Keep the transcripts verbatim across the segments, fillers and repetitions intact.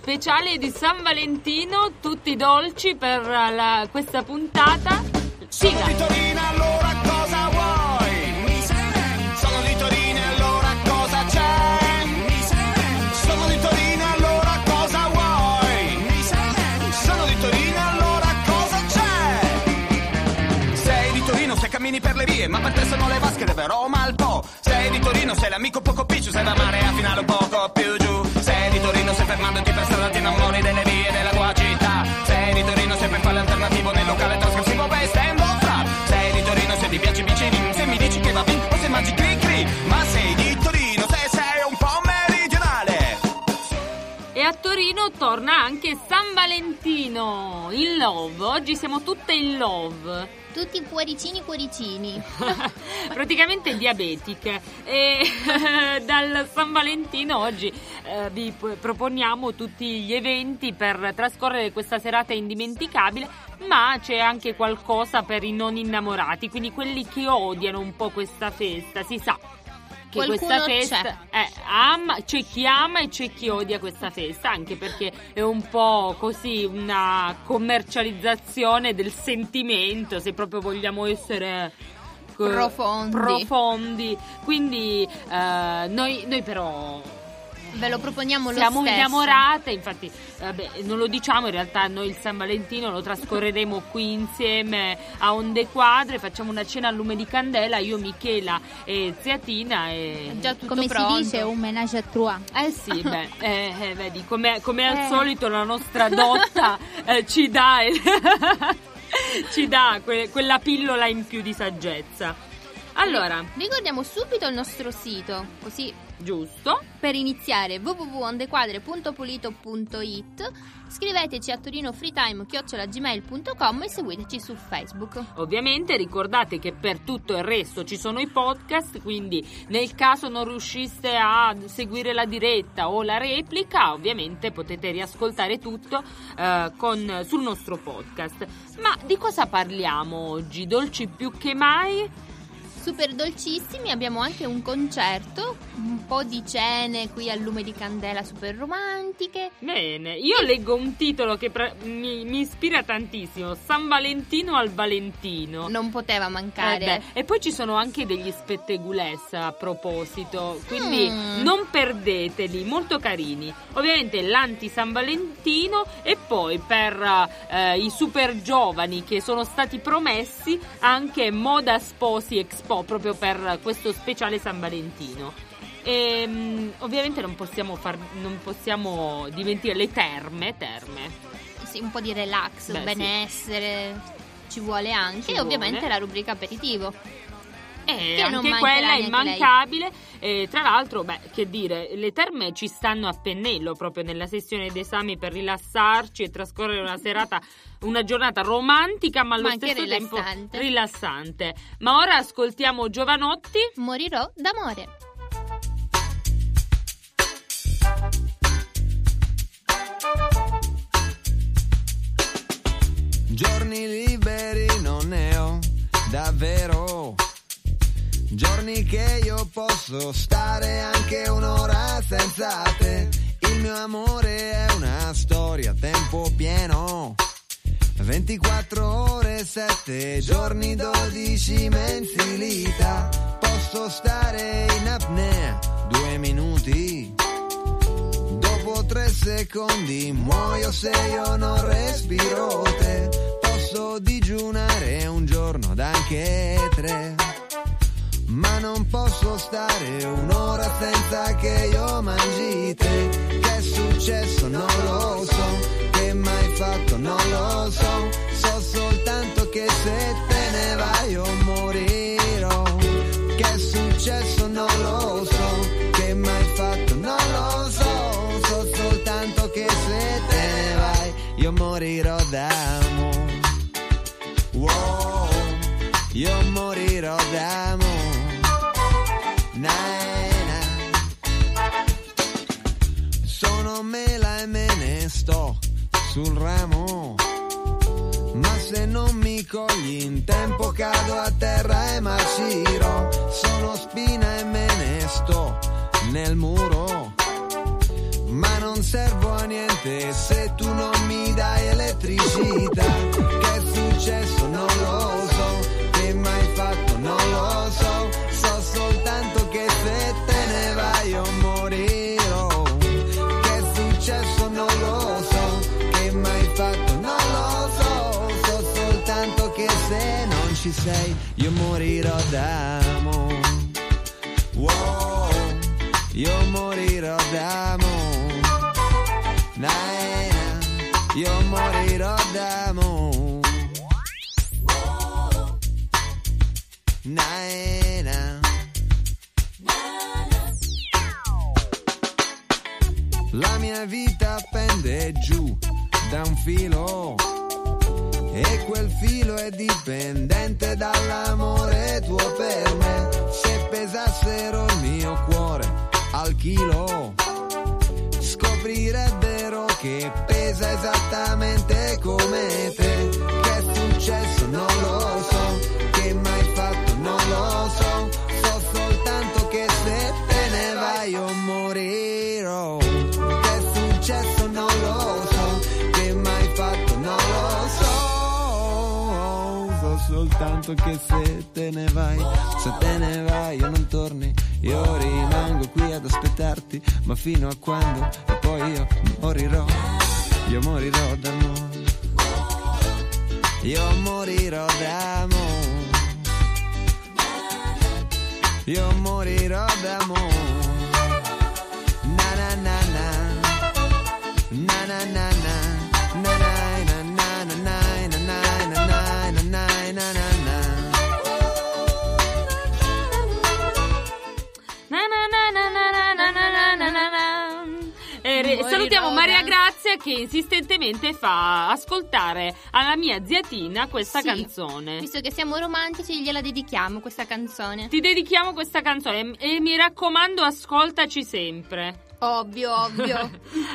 speciale di San Valentino, tutti dolci per la, questa puntata. Sigla. Sono di Torino, allora cosa vuoi? Sono di Torino, allora cosa c'è? Sono di Torino, allora cosa vuoi? Sono di Torino, allora cosa c'è? Sei di Torino se cammini per le vie, ma per te sono le vasche, vero mal po'. Sei di Torino, sei l'amico poco picciu, sei da marea finale un poco più giù. Sei di Torino, se fermandoti per strada ti innamori delle vie della tua città. Sei di Torino, se per fare l'alternativo nel locale trascorsivo vai stendo fra. Sei di Torino, se ti piace vicini, se mi dici che va bene o se mangi cri cri. Ma sei di Torino, se sei un po' meridionale. E a Torino torna anche San Valentino, in love. Oggi siamo tutte in love. Tutti cuoricini cuoricini. Praticamente diabetiche. E dal San Valentino oggi eh, vi proponiamo tutti gli eventi per trascorrere questa serata indimenticabile, ma c'è anche qualcosa per i non innamorati, quindi quelli che odiano un po' questa festa. Si sa che Qualcuno questa festa eh, ama, c'è chi ama e c'è chi odia questa festa, anche perché è un po' così una commercializzazione del sentimento, se proprio vogliamo essere profondi, profondi. Quindi eh, noi, noi però ve lo proponiamo lo siamo stesso. innamorate, infatti vabbè, non lo diciamo, in realtà noi il San Valentino lo trascorreremo qui insieme a Onde Quadre, facciamo una cena a lume di candela, io, Michela e zia Tina, e È già tutto come pronto. si dice, un ménage à trois. eh sì, beh, eh, eh, vedi, come, come al Eh. solito la nostra dotta eh, ci dà ci dà que- quella pillola in più di saggezza. Allora, Ricordiamo subito il nostro sito, così giusto, per iniziare w w w punto ondequadre punto polito punto it, scriveteci a torinofreetime chiocciola gmail punto com e seguiteci su Facebook. ovviamente ricordate che per tutto il resto ci sono i podcast, quindi nel caso non riusciste a seguire la diretta o la replica, ovviamente potete riascoltare tutto eh, con, sul nostro podcast. Ma di cosa parliamo oggi? Dolci più che mai? Super dolcissimi, abbiamo anche un concerto, un po' di cene qui al lume di candela super romantiche. Bene, io leggo un titolo che pre- mi, mi ispira tantissimo, San Valentino al Valentino. Non poteva mancare. Eh beh, e poi ci sono anche degli spetteguless a proposito, quindi Mm. non perdeteli, molto carini. Ovviamente l'anti San Valentino, e poi per eh, i super giovani che sono stati promessi anche Moda Sposi Expo, proprio per questo speciale San Valentino. E mh, ovviamente non possiamo far, non possiamo dimenticare le terme, terme. Sì, un po' di relax, Beh, benessere ci vuole anche, Ci e ovviamente vuole. la rubrica aperitivo. E Che non anche mancherà quella è neanche immancabile. E tra l'altro, beh, che dire, le terme ci stanno a pennello proprio nella sessione d'esami per rilassarci e trascorrere una serata, una giornata romantica, ma allo Ma anche stesso tempo rilassante. rilassante. Ma ora ascoltiamo Giovanotti. Morirò d'amore. Giorni liberi non ne ho davvero, giorni che io posso stare anche un'ora senza te. Il mio amore è una storia a tempo pieno, ventiquattro ore, sette giorni, dodici mensilità. Posso stare in apnea due minuti, dopo tre secondi muoio se io non respiro te. Posso digiunare un giorno ed anche tre, ma non posso stare un'ora senza che io mangi te. Che è successo non lo so, che mai fatto non lo so, so soltanto che se te ne vai io morirò. Che è successo non lo so, che mai fatto non lo so, so soltanto che se te ne vai io morirò d'amore. Wow, io morirò d'amore. Na, na. Sono mela e me ne sto sul ramo, ma se non mi cogli in tempo cado a terra e marcirò. Sono spina e me ne sto nel muro, ma non non servo a niente se tu non mi dai elettricità. Che è successo non lo so, che mai fatto non lo so, so soltanto che se te ne vai io morirò. Che è successo non lo so, che mai fatto non lo so, so soltanto che se non ci sei io morirò d'amore. Wow, io morirò d'amore. Naina, io morirò d'amore. Naina. La mia vita pende giù da un filo e quel filo è dipendente dall'amore tuo per me. Se pesassero il mio cuore al chilo, scoprirebbero che pesa esattamente come te. Che è successo non lo so, che mai fatto non lo so, so soltanto che se te ne vai io morirò. Che è successo non lo so, che mai fatto non lo so, so soltanto che se te ne vai, se te ne vai io non torni, io rimango qui ad aspettarti, ma fino a quando? E poi io morirò, io morirò d'amore, io morirò d'amore, io morirò d'amore. Na na na na, na na na na, na na na na na na na na na na na na na. E salutiamo Maria Grazia che insistentemente fa ascoltare alla mia zia Tina questa Sì, canzone. visto che siamo romantici gliela dedichiamo questa canzone. Ti dedichiamo questa canzone e mi raccomando ascoltaci sempre. Ovvio, ovvio.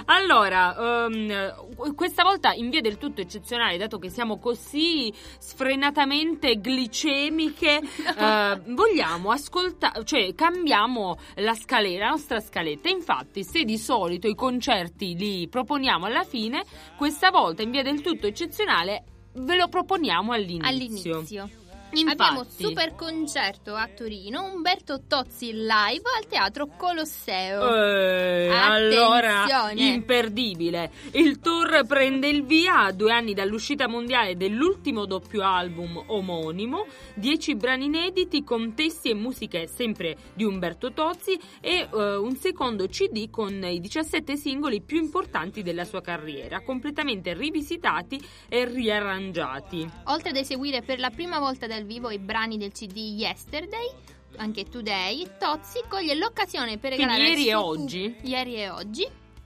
Allora, um, questa volta in via del tutto eccezionale, dato che siamo così sfrenatamente glicemiche, uh, vogliamo ascoltare, cioè cambiamo la scaletta, la nostra scaletta. Infatti, se di solito i concerti li proponiamo alla fine, questa volta in via del tutto eccezionale ve lo proponiamo all'inizio. All'inizio. Infatti. Abbiamo super concerto a Torino, Umberto Tozzi live al Teatro Colosseo. Eh, allora, imperdibile. Il tour prende il via a due anni dall'uscita mondiale dell'ultimo doppio album omonimo, dieci brani inediti con testi e musiche sempre di Umberto Tozzi e uh, un secondo C D con i diciassette singoli più importanti della sua carriera, completamente rivisitati e riarrangiati. Oltre ad eseguire per la prima volta dal vivo i brani del C D Yesterday, anche Today, Tozzi coglie l'occasione per regalare Quindi ieri al e suo oggi? pub- ieri e oggi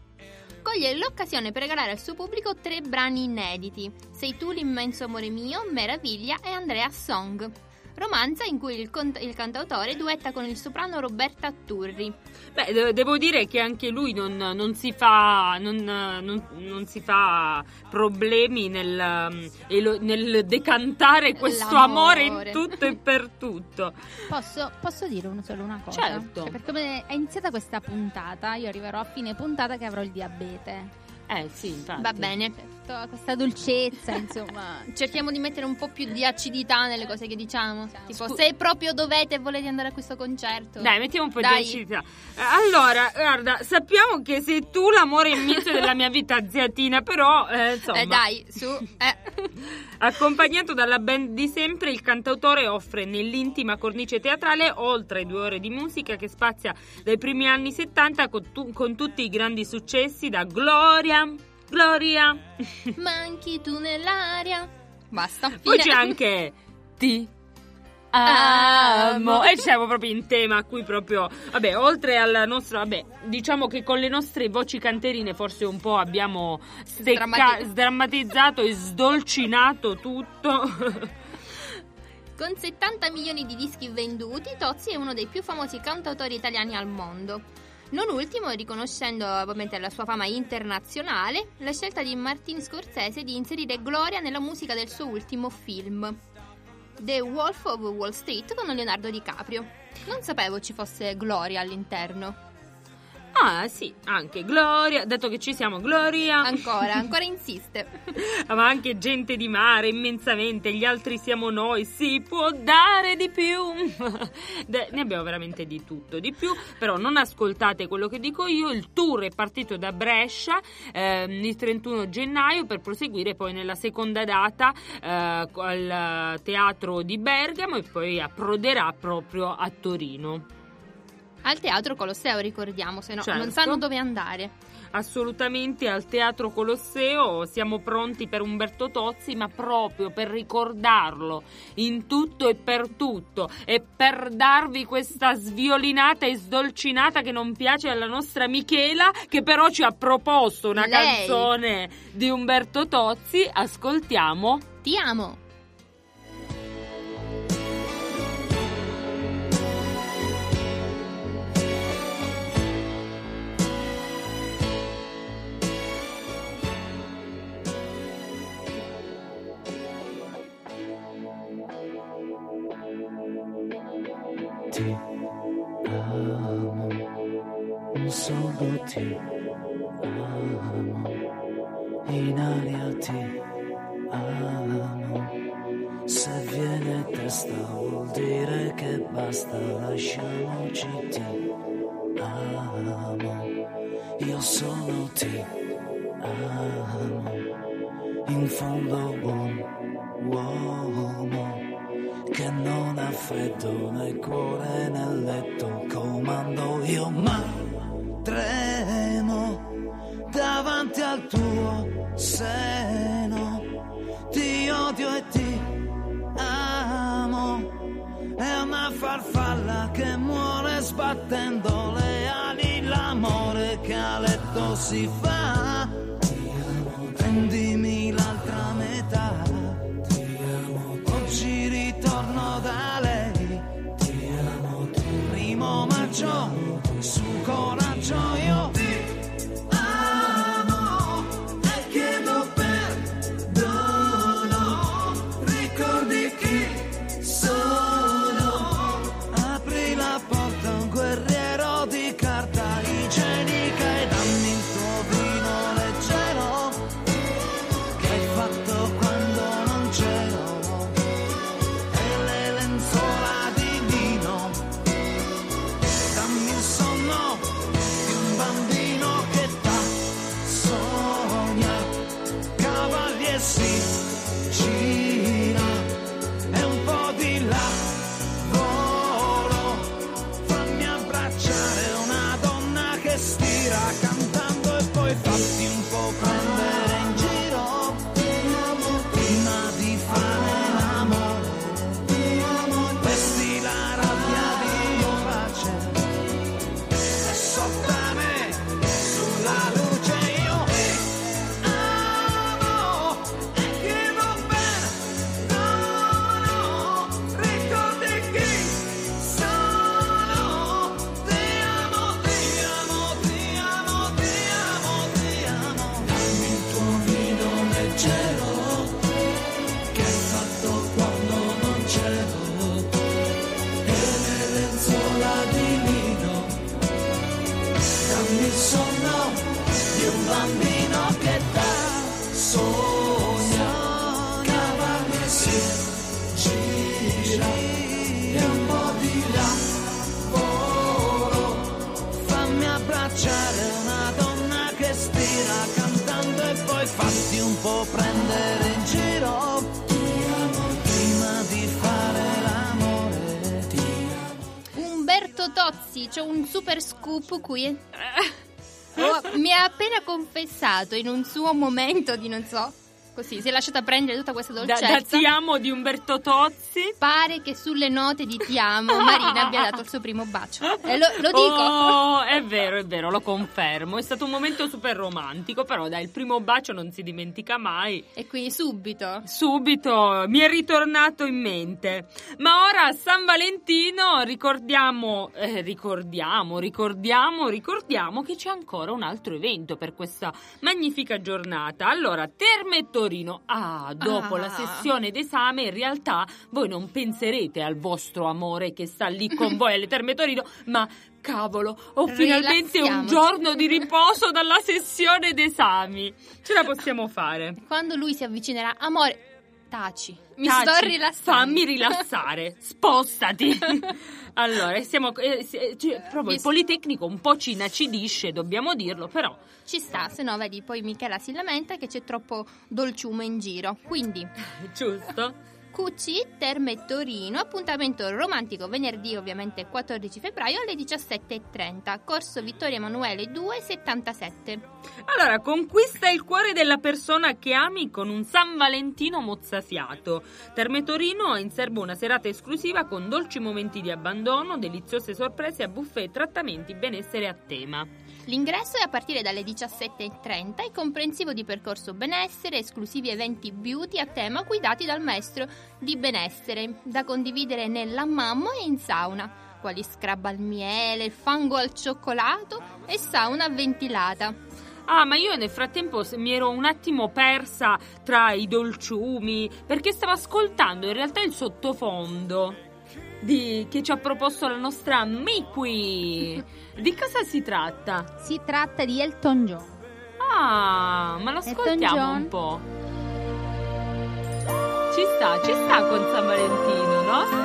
coglie l'occasione per regalare al suo pubblico tre brani inediti: Sei tu l'immenso amore mio, Meraviglia e Andrea Song, romanza in cui il, cont- il cantautore duetta con il soprano Roberta Turri. Beh, de- devo dire che anche lui non, non si fa non, non, non si fa problemi nel, um, nel decantare questo L'amore. amore in tutto e per tutto. Posso, posso dire un- solo una cosa? Certo. Cioè, per come è iniziata questa puntata, io arriverò a fine puntata che avrò il diabete. Eh sì, infatti. Va bene, Tutta questa dolcezza, insomma. cerchiamo di mettere un po' più di acidità nelle cose che diciamo. Tipo, Scu- se proprio dovete e volete andare a questo concerto, Dai, mettiamo un po' Dai. di acidità. Eh, Allora, guarda, sappiamo che sei tu l'amore immenso della mia vita, zia Tina, però, eh, insomma... Eh dai, su, eh. Accompagnato dalla band di sempre, il cantautore offre nell'intima cornice teatrale oltre due ore di musica che spazia dai primi anni settanta con, tu- con tutti i grandi successi da Gloria, Gloria. Manchi tu nell'aria. Basta. Poi fine. c'è anche Ti amo e siamo proprio in tema a cui proprio, vabbè, oltre alla nostra, vabbè, diciamo che con le nostre voci canterine forse un po' abbiamo stecca- Sdrammati- sdrammatizzato e sdolcinato tutto. Con settanta milioni di dischi venduti, Tozzi è uno dei più famosi cantautori italiani al mondo. Non ultimo, riconoscendo ovviamente la sua fama internazionale, la scelta di Martin Scorsese di inserire Gloria nella musica del suo ultimo film, The Wolf of Wall Street, con Leonardo DiCaprio. Non sapevo ci fosse Gloria all'interno. Ah sì, anche Gloria, dato che ci siamo, Gloria. Ancora, ancora insiste. Ma anche gente di mare, immensamente, gli altri siamo noi, si può dare di più. De- ne abbiamo veramente di tutto, di più, però non ascoltate quello che dico io, il tour è partito da Brescia ehm, il trentuno gennaio per proseguire poi nella seconda data eh, al Teatro di Bergamo e poi approderà proprio a Torino. Al Teatro Colosseo, ricordiamo, se no Certo. non sanno dove andare. Assolutamente al Teatro Colosseo, siamo pronti per Umberto Tozzi, ma proprio per ricordarlo in tutto e per tutto e per darvi questa sviolinata e sdolcinata che non piace alla nostra Michela, che però ci ha proposto una Lei. canzone di Umberto Tozzi. Ascoltiamo. Ti amo. Ti amo, solo ti amo, in aria ti amo, se viene testa vuol dire che basta, lasciamoci, ti amo, io sono ti amo, in fondo buon uomo che non ha freddo nel cuore nel letto, comando io ma tremo davanti al tuo seno, ti odio e ti amo, è una farfalla che muore sbattendo le ali, l'amore che a letto si fa, prendimi l'altra metà, oggi ritorno da lei, ti amo, primo maggio, su coraggio io ti amo e chiedo perdono, ricordi chi sono, apri la porta a un guerriero di carta igienica e dammi il tuo vino leggero che hai fatto quando non c'ero. Fatti un po' prendere in giro, ti amo, prima di fare l'amore, ti amo. Umberto Tozzi, c'ho un super scoop qui. Oh, mi ha appena confessato in un suo momento di non so, così si è lasciata prendere tutta questa Da, dolcezza. da Ti amo di Umberto Tozzi. Pare che sulle note di Ti amo Marina abbia dato il suo primo bacio. E lo, lo dico. Oh, è vero, è vero, lo confermo. È stato un momento super romantico, però dai, il primo bacio non si dimentica mai. E quindi subito. Subito mi è ritornato in mente. Ma ora a San Valentino ricordiamo, eh, ricordiamo, ricordiamo, ricordiamo che c'è ancora un altro evento per questa magnifica giornata. Allora, Terme Torino Torino. Ah, dopo Ah. la sessione d'esame in realtà voi non penserete al vostro amore che sta lì con voi alle Terme Torino, ma cavolo, ho finalmente un Rilassiamoci. giorno di riposo dalla sessione d'esami. Ce la possiamo fare. Quando lui si avvicinerà, amore, taci, mi Taci, sto rilassando. Fammi rilassare, spostati. Allora, siamo eh, se- cioè, proprio il Io- Politecnico un po' ci inacidisce, dobbiamo dirlo, però Ci sta, se no vedi poi Michela si lamenta che c'è troppo dolciume in giro. Quindi giusto? Q C Terme Torino, appuntamento romantico venerdì ovviamente quattordici febbraio alle diciassette e trenta, corso Vittorio Emanuele due settantasette. Allora, conquista il cuore della persona che ami con un San Valentino mozzafiato. Terme Torino ha in serbo una serata esclusiva con dolci momenti di abbandono, deliziose sorprese a buffet e trattamenti benessere a tema. L'ingresso è a partire dalle diciassette e trenta e comprensivo di percorso benessere, esclusivi eventi beauty a tema guidati dal maestro di benessere, da condividere nell'hammam e in sauna, quali scrub al miele, fango al cioccolato e sauna ventilata. Ah, ma io nel frattempo s- mi ero un attimo persa tra i dolciumi, perché stavo ascoltando in realtà il sottofondo di, che ci ha proposto la nostra Miqui. Di cosa si tratta? Si tratta di Elton John. Ah, ma lo Elton ascoltiamo John. un po'. Ci sta, ci sta con San Valentino,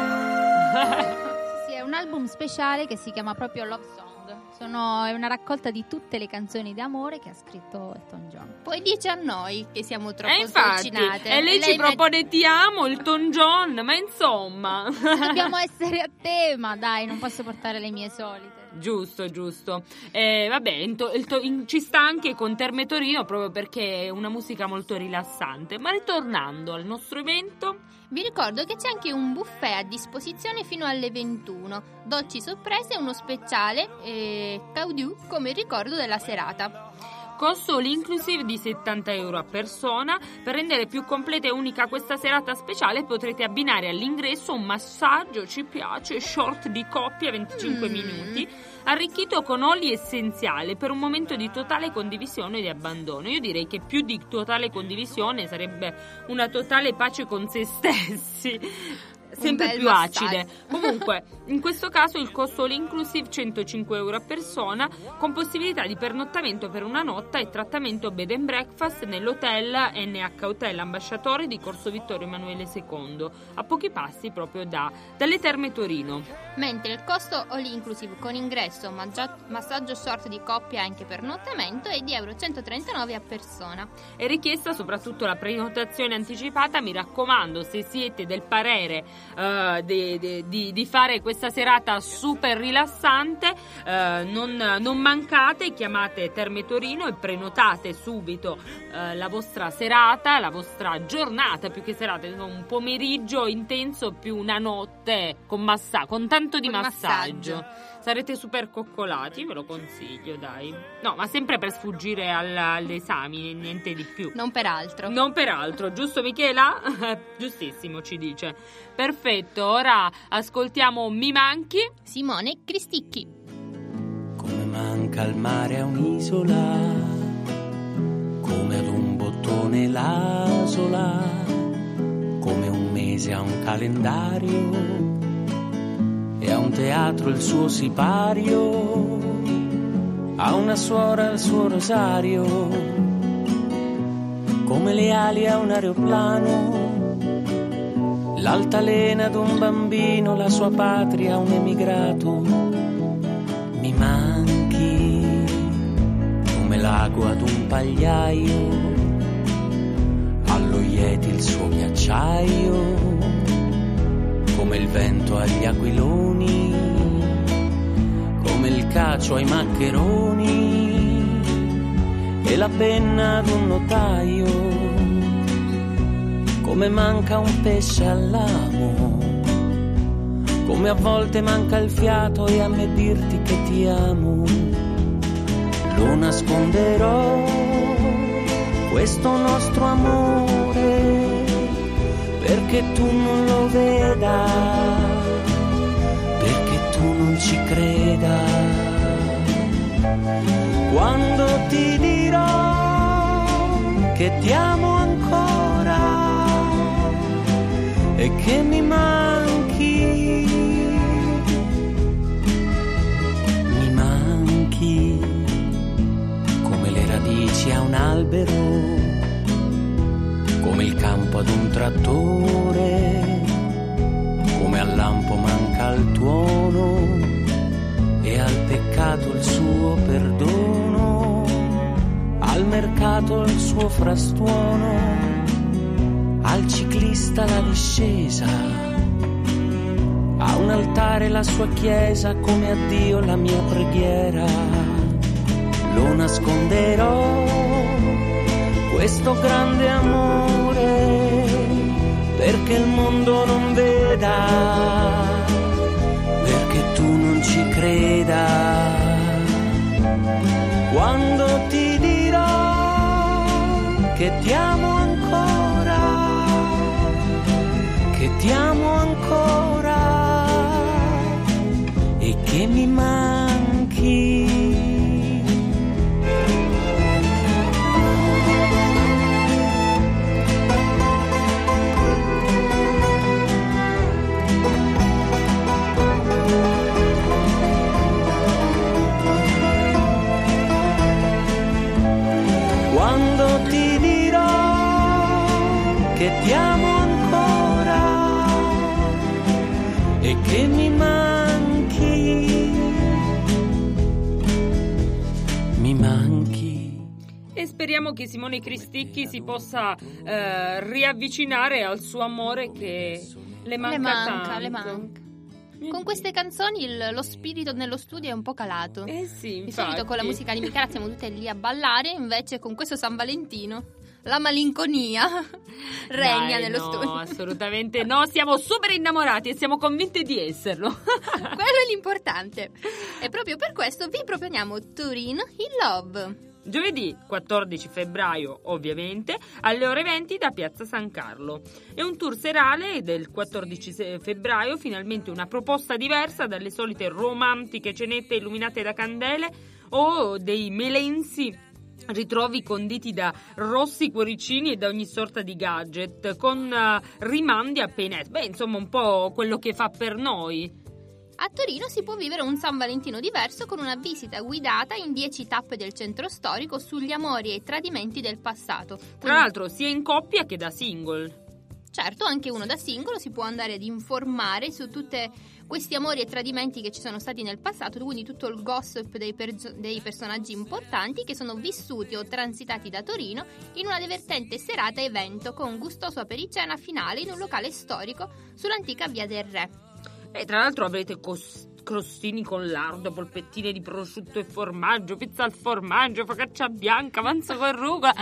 no? Sì, è un album speciale che si chiama proprio Love Song. Sono, è una raccolta di tutte le canzoni d'amore che ha scritto Elton John. Poi dice a noi che siamo troppo E infatti, sdolcinate. e lei, ci met- propone ti amo, Elton John, ma insomma. Dobbiamo essere a tema, dai, non posso portare le mie solite. Giusto, giusto. Eh, vabbè, in to- il to- in- ci sta anche con Terme Torino proprio perché è una musica molto rilassante. Ma ritornando al nostro evento, Vi ricordo che c'è anche un buffet a disposizione fino alle ventuno, dolci sorprese e uno speciale eh, caudù come ricordo della serata. costo all inclusive di settanta euro a persona. Per rendere più completa e unica questa serata speciale potrete abbinare all'ingresso un massaggio, ci piace, short di coppia venticinque Mm. minuti, arricchito con oli essenziali per un momento di totale condivisione e di abbandono. Io direi che più di totale condivisione sarebbe una totale pace con se stessi. Sempre bel più massaggio. acide. Comunque, in questo caso il costo all inclusive centocinque euro a persona, con possibilità di pernottamento per una notte e trattamento bed and breakfast nell'hotel N H Hotel Ambasciatore di Corso Vittorio Emanuele secondo, a pochi passi proprio da, dalle Terme Torino. Mentre il costo all inclusive con ingresso, maggia- massaggio short di coppia anche per nottamento è di euro centotrentanove a persona. È richiesta soprattutto la prenotazione anticipata. Mi raccomando, se siete del parere eh, de- de- di, di fare questa serata super rilassante, eh, non, non mancate, chiamate Terme Torino e prenotate subito eh, la vostra serata, la vostra giornata, più che serata, un pomeriggio intenso più una notte con massa- con tanto di Col massaggio. massaggio. Sarete super coccolati, ve lo consiglio, dai. No, ma sempre per sfuggire al- agli esami, niente di più. Non per altro. Non per altro, giusto Michela? Giustissimo, ci dice. Perfetto, ora ascoltiamo Mi manchi. Simone Cristicchi. Come manca il mare a un'isola, come ad un bottone la sola, come un mese a un calendario e a un teatro il suo sipario, a una suora il suo rosario, come le ali a un aeroplano, l'altalena ad un bambino, la sua patria a un emigrato. Mi manchi come l'ago ad un pagliaio, allo Yeti il suo ghiacciaio, come il vento agli aquiloni, come il cacio ai maccheroni e la penna ad un notaio, come manca un pesce all'amo, come a volte manca il fiato e a me dirti che ti amo. Lo nasconderò, questo nostro amore, perché tu non lo veda, perché tu non ci creda. Quando ti dirò che ti amo ancora, e che mi manchi, mi manchi come le radici a un albero, come il campo ad un trattore, come al lampo manca il tuono e al peccato il suo perdono, al mercato il suo frastuono, al ciclista la discesa, a un altare la sua chiesa, come a Dio la mia preghiera. Lo nasconderò, questo grande amore, perché il mondo non veda, perché tu non ci creda. Quando ti dirò che ti amo ancora, che ti amo ancora e che mi manchi. Quando ti dirò che ti amo ancora e che mi manchi, mi manchi. E speriamo che Simone Cristicchi si possa eh, riavvicinare al suo amore che le manca, le manca, tanto. le manca. Con queste canzoni il, lo spirito nello studio è un po' calato. Eh sì, Di solito con la infatti. musica di Michela siamo tutte lì a ballare, invece con questo San Valentino la malinconia regna Dai, nello no, studio. assolutamente no, siamo super innamorati e siamo convinte di esserlo. Quello è l'importante. E proprio per questo vi proponiamo Torino in Love. Giovedì quattordici febbraio, ovviamente, alle ore venti da Piazza San Carlo. È un tour serale del quattordici febbraio, finalmente una proposta diversa dalle solite romantiche cenette illuminate da candele o dei melensi ritrovi conditi da rossi cuoricini e da ogni sorta di gadget, con uh, rimandi appena... Beh, insomma, un po' quello che fa per noi. A Torino si può vivere un San Valentino diverso con una visita guidata in dieci tappe del centro storico sugli amori e i tradimenti del passato. Tra Quindi, l'altro sia in coppia che da single. certo, anche uno da singolo si può andare ad informare su tutti questi amori e tradimenti che ci sono stati nel passato, quindi tutto il gossip dei, per- dei personaggi importanti che sono vissuti o transitati da Torino in una divertente serata evento con gustoso apericena finale in un locale storico sull'antica Via del Re. E tra l'altro avrete cos- crostini con lardo, polpettine di prosciutto e formaggio, pizza al formaggio, focaccia bianca, manzo con rucola.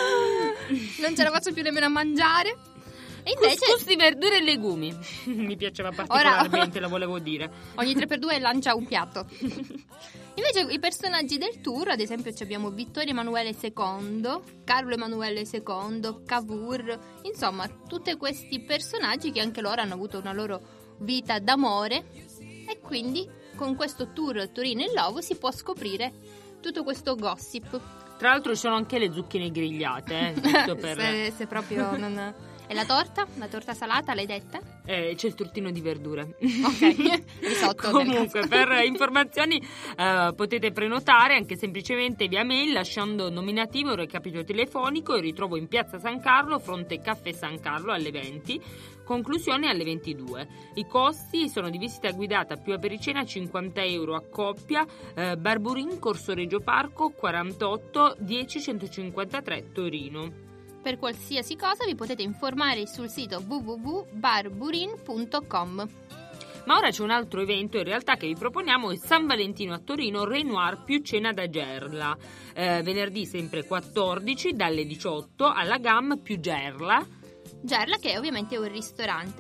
Non ce la faccio più nemmeno a mangiare. E invece Couscous di verdure e legumi. Mi piaceva particolarmente, Ora- la volevo dire. ogni tre per due lancia un piatto. Invece i personaggi del tour, ad esempio ci abbiamo Vittorio Emanuele secondo, Carlo Emanuele secondo, Cavour, insomma tutti questi personaggi che anche loro hanno avuto una loro vita d'amore e quindi con questo tour Torino in Love si può scoprire tutto questo gossip. Tra l'altro ci sono anche le zucchine grigliate, eh, giusto per... se, se proprio non... E la torta? La torta salata l'hai detta? Eh, c'è il tortino di verdure. Ok, di sotto. Comunque, per informazioni eh, potete prenotare anche semplicemente via mail lasciando nominativo e recapito telefonico. Il ritrovo in Piazza San Carlo, fronte Caffè San Carlo alle venti, conclusione alle ventidue. I costi sono di visita guidata più apericena cinquanta euro a coppia, eh, Barburin, Corso Reggio Parco quarantotto dieci centocinquantatré Torino. Per qualsiasi cosa vi potete informare sul sito w w w punto barburin punto com. Ma ora c'è un altro evento in realtà che vi proponiamo, il San Valentino a Torino Renoir più cena da Gerla, eh, venerdì sempre quattordici dalle diciotto alla Gam più Gerla. Gerla che è ovviamente un ristorante.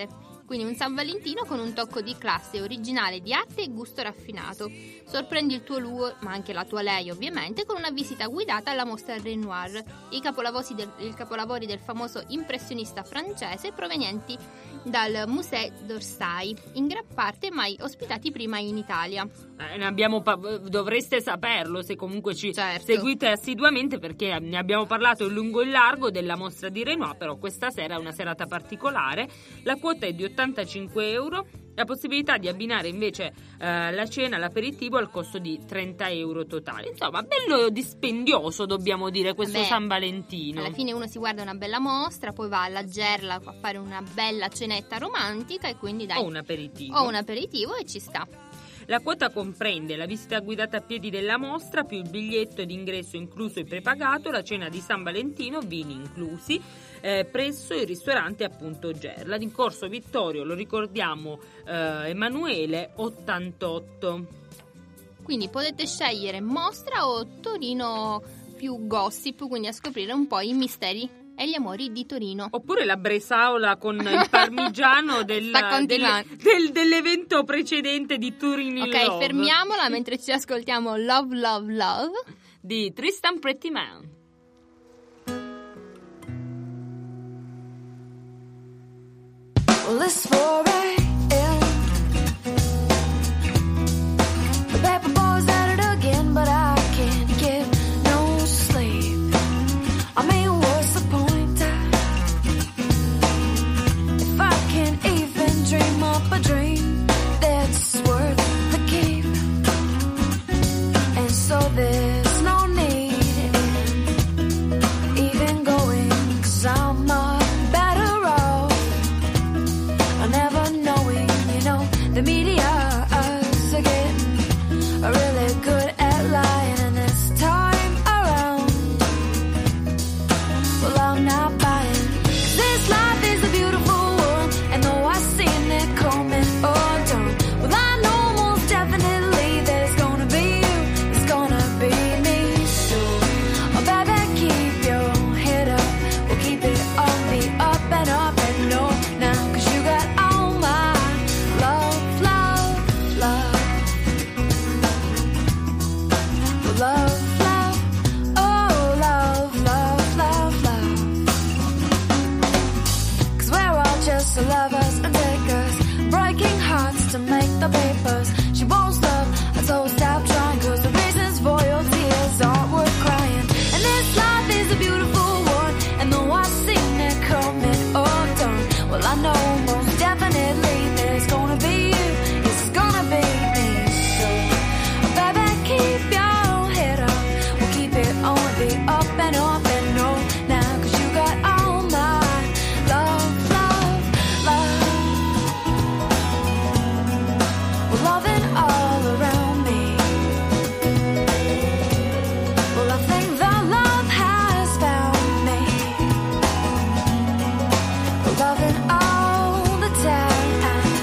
Quindi un San Valentino con un tocco di classe, originale, di arte e gusto raffinato. Sorprendi il tuo lui, ma anche la tua lei ovviamente, con una visita guidata alla mostra Renoir, i capolavori del, i capolavori del famoso impressionista francese provenienti dal Musée d'Orsay, in gran parte mai ospitati prima in Italia. Eh, ne abbiamo pa- dovreste saperlo se comunque ci Certo. seguite assiduamente, perché ne abbiamo parlato in lungo e in largo della mostra di Renoir, però questa sera è una serata particolare. La quota è di ottantacinque euro, la possibilità di abbinare invece eh, la cena, l'aperitivo al costo di trenta euro totali. Insomma, bello dispendioso, dobbiamo dire, questo Vabbè, San Valentino. Alla fine uno si guarda una bella mostra, poi va alla Gerla a fare una bella cenetta romantica e quindi dai, O un aperitivo. o un aperitivo e ci sta. La quota comprende la visita guidata a piedi della mostra, più il biglietto d'ingresso incluso e prepagato, la cena di San Valentino, vini inclusi, eh, presso il ristorante appunto Gerla, in Corso Vittorio, lo ricordiamo, eh, Emanuele ottantotto. Quindi potete scegliere mostra o Torino più gossip, quindi a scoprire un po' i misteri e gli amori di Torino. Oppure la bresaola con il parmigiano del, Sta continuando. del- del- dell'evento precedente di Turini Ok, Love, fermiamola mentre ci ascoltiamo Love, Love, Love. di Tristan Prettyman. Well, it's four a.m. The paper boy's at it again, but I can't get no sleep. I mean, what's the point if I can't even dream up a dream that's worth the keep? And so there's no need in even going, 'cause I'm uh, better off never knowing, you know, the media us are getting really good at lying, and this time around, well, I'm not buying, 'cause this life is a beautiful one, and though I've seen it coming undone, well, I know most definitely there's gonna be you, it's gonna be me, so, oh, baby, keep your head up, we'll keep it on the up and up and up now, 'cause you got all my love, love, love. Love, love, oh, love, love, love, love. 'Cause we're all just lovers and takers, breaking hearts to make the papers. She won't stop, I told stop trying, 'cause the reasons for your tears aren't worth crying. And this life is a beautiful one, and though I've seen it coming undone, well, I know most definitely there's gonna be you, it's gonna be me. So, baby, keep your head up, we'll keep it on the up and up and up now, 'cause you got all my love, love, love. We're loving all around me. Well, I think the love has found me. We're loving all the time.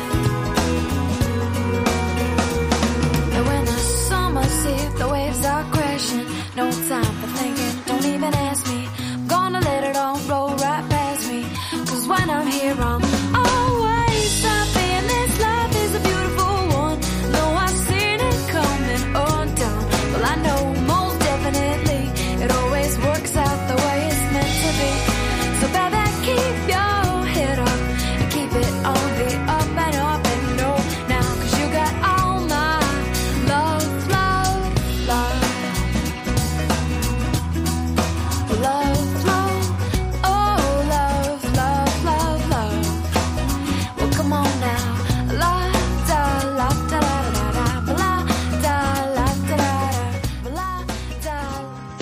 And when the summer's here, the waves are crashing. No time for thinking, don't even ask me. I'm gonna let it all roll right past me. 'Cause when I'm here, I'm always happy. And this life is a beautiful one. Though I've seen it coming undone, well, I know most definitely it always works out the way it's meant to be. So baby, keep your head up and keep it on the up and up and up now, 'cause you got all my love, love, love. Love, love, oh, love, love, love, love. Well, come on now. La da la da da da da, la da la da da da, la da.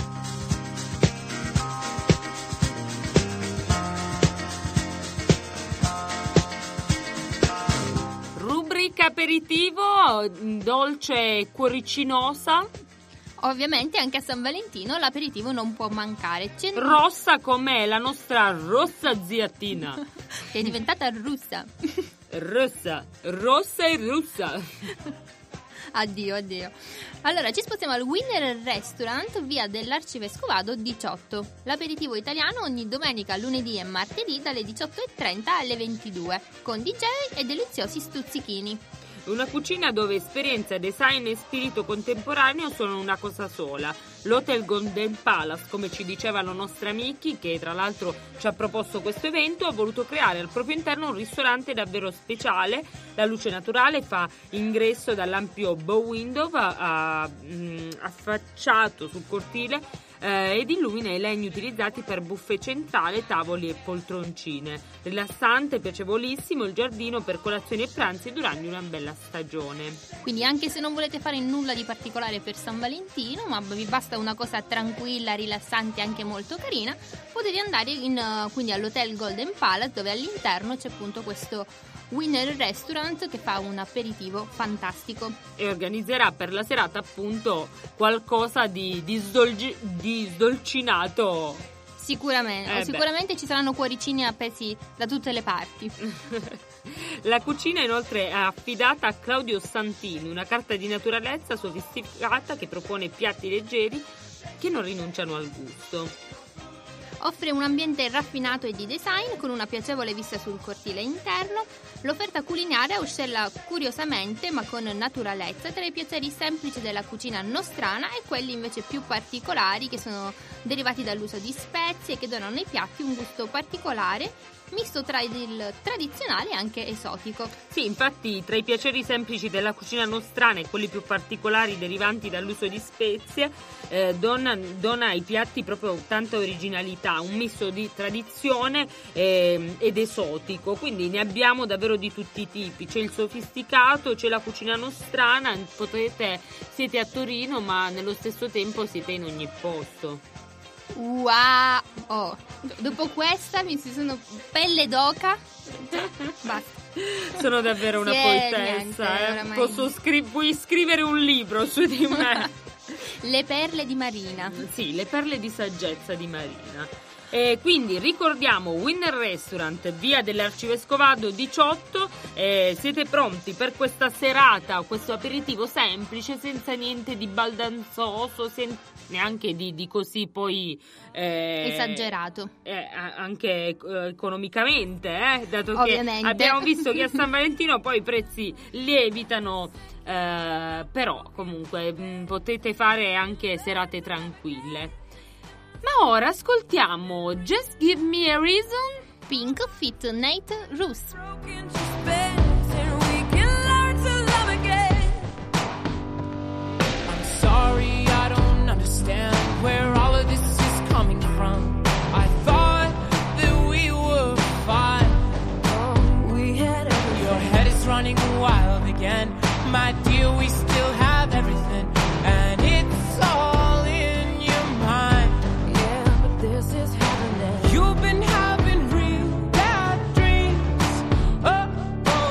Rubrica aperitivo, dolce cuoricinosa, Ovviamente anche a San Valentino l'aperitivo non può mancare. C'è rossa com'è la nostra rossa ziatina. che è diventata russa. Rossa, rossa e russa. Addio, addio. Allora, ci spostiamo al Winner Restaurant, via dell'Arcivescovado diciotto. L'aperitivo italiano ogni domenica, lunedì e martedì dalle diciotto e trenta alle ventidue, con D J e deliziosi stuzzichini. Una cucina dove esperienza, design e spirito contemporaneo sono una cosa sola. L'Hotel Golden Palace, come ci dicevano nostri amici, che tra l'altro ci ha proposto questo evento, ha voluto creare al proprio interno un ristorante davvero speciale. La luce naturale fa ingresso dall'ampio bow window a, a, mh, affacciato sul cortile eh, ed illumina i legni utilizzati per buffet centrale, tavoli e poltroncine. Rilassante, piacevolissimo il giardino per colazioni e pranzi durante una bella stagione. Quindi anche se non volete fare nulla di particolare per San Valentino, ma vi basta una cosa tranquilla, rilassante e anche molto carina, potete andare in, uh, quindi all'Hotel Golden Palace, dove all'interno c'è appunto questo Winner Restaurant che fa un aperitivo fantastico e organizzerà per la serata appunto qualcosa di, di, sdolgi, di sdolcinato. Sicuramente, eh sicuramente ci saranno cuoricini appesi da tutte le parti. La cucina inoltre è affidata a Claudio Santini, una carta di naturalezza sofisticata che propone piatti leggeri che non rinunciano al gusto. Offre un ambiente raffinato e di design con una piacevole vista sul cortile interno. L'offerta culinaria oscilla curiosamente ma con naturalezza tra i piaceri semplici della cucina nostrana e quelli invece più particolari che sono derivati dall'uso di spezie che donano ai piatti un gusto particolare misto tra il tradizionale e anche esotico. Sì, infatti tra i piaceri semplici della cucina nostrana e quelli più particolari derivanti dall'uso di spezie eh, dona, dona ai piatti proprio tanta originalità, un misto di tradizione eh, ed esotico, quindi ne abbiamo davvero di tutti i tipi. C'è il sofisticato, c'è la cucina nostrana, potete, siete a Torino ma nello stesso tempo siete in ogni posto. Wow, oh, dopo questa mi si sono pelle d'oca. Basta. Sono davvero una sì, poetessa, niente, eh. Posso scri- puoi scrivere un libro su di me. Le perle di Marina. Sì, le perle di saggezza di Marina. E quindi ricordiamo Winner Restaurant, via dell'Arcivescovado diciotto. Eh, siete pronti per questa serata, questo aperitivo semplice, senza niente di baldanzoso, sen- neanche di, di così poi eh, esagerato, eh, anche eh, economicamente, eh, dato ovviamente. Che abbiamo visto che a San Valentino poi i prezzi lievitano, eh, però comunque mh, potete fare anche serate tranquille. Ma ora ascoltiamo Just Give Me a Reason, Pink Fit Nate Ruess. I'm sorry, I don't understand where all of this is coming from. I thought that we were fine. Oh, we had everything. Your head is running wild again. My dear, we still have everything. And it's all in your mind. Yeah, but this is happening. You've been having real bad dreams. Oh, oh.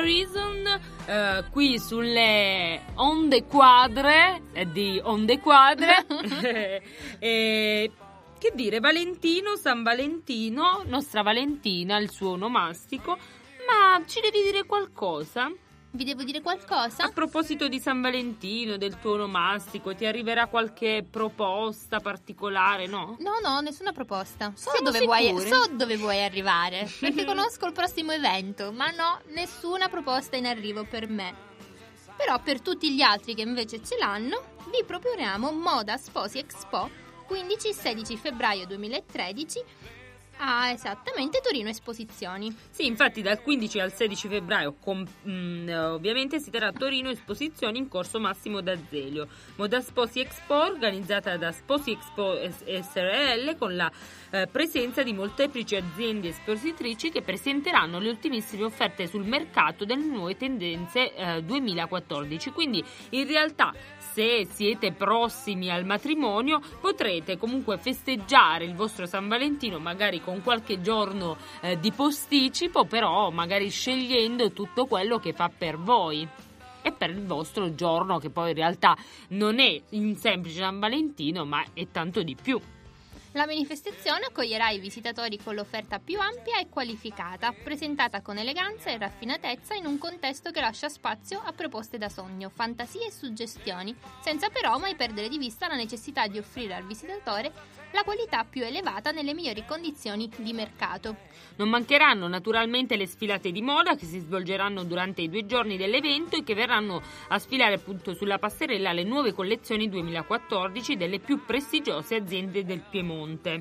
Harrison, eh, qui sulle onde quadre eh, di Onde Quadre. E che dire, Valentino, San Valentino, nostra Valentina, il suo onomastico, ma ci devi dire qualcosa? Vi devo dire qualcosa? A proposito di San Valentino, del tuo onomastico, ti arriverà qualche proposta particolare, no? No, no, nessuna proposta. So Siamo dove, vuoi, sicure? so dove vuoi arrivare, perché conosco il prossimo evento, ma no, nessuna proposta in arrivo per me. Però per tutti gli altri che invece ce l'hanno, vi proponiamo Moda Sposi Expo quindici sedici febbraio duemilatredici a esattamente Torino Esposizioni. Sì, infatti dal quindici al sedici febbraio com- mh, ovviamente si terrà a Torino Esposizioni in corso Massimo d'Azeglio. Moda Sposi Expo organizzata da Sposi Expo S R L con la eh, presenza di molteplici aziende espositrici che presenteranno le ultimissime offerte sul mercato delle nuove tendenze eh, duemilaquattordici. Quindi in realtà, se siete prossimi al matrimonio, potrete comunque festeggiare il vostro San Valentino magari con qualche giorno eh, di posticipo, però magari scegliendo tutto quello che fa per voi e per il vostro giorno, che poi in realtà non è un semplice San Valentino, ma è tanto di più. La manifestazione accoglierà i visitatori con l'offerta più ampia e qualificata, presentata con eleganza e raffinatezza in un contesto che lascia spazio a proposte da sogno, fantasie e suggestioni, senza però mai perdere di vista la necessità di offrire al visitatore la qualità più elevata nelle migliori condizioni di mercato. Non mancheranno naturalmente le sfilate di moda che si svolgeranno durante i due giorni dell'evento e che verranno a sfilare appunto sulla passerella le nuove collezioni duemilaquattordici delle più prestigiose aziende del Piemonte.